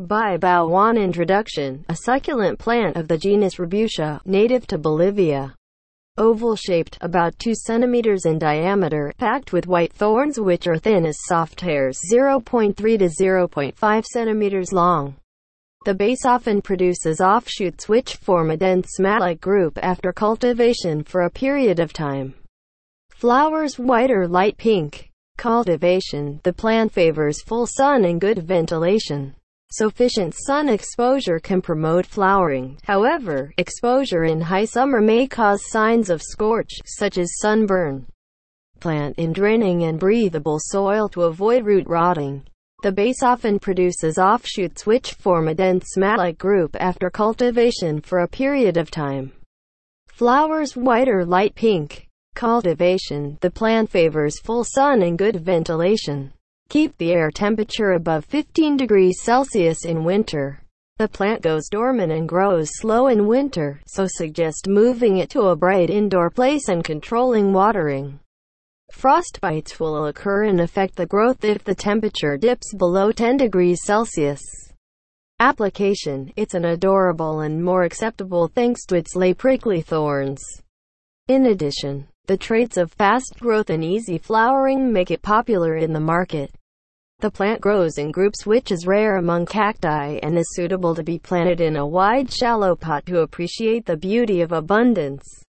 Bibawan introduction, a succulent plant of the genus Rubusha, native to Bolivia. Oval-shaped, about 2 centimeters in diameter, packed with white thorns which are thin as soft hairs, 0.3 to 0.5 centimeters long. The base often produces offshoots which form a dense mat-like group after cultivation for a period of time. Flowers white or light pink. Cultivation. The plant favors full sun and good ventilation. Sufficient sun exposure can promote flowering. However, exposure in high summer may cause signs of scorch, such as sunburn. Plant in draining and breathable soil to avoid root rotting. The base often produces offshoots which form a dense mat-like group after cultivation for a period of time. Flowers white or light pink. Cultivation. The plant favors full sun and good ventilation. Keep the air temperature above 15 degrees Celsius in winter. The plant goes dormant and grows slow in winter, so suggest moving it to a bright indoor place and controlling watering. Frostbites will occur and affect the growth if the temperature dips below 10 degrees Celsius. Application. It's an adorable and more acceptable thanks to its prickly thorns. In addition, the traits of fast growth and easy flowering make it popular in the market. The plant grows in groups which is rare among cacti and is suitable to be planted in a wide shallow pot to appreciate the beauty of abundance.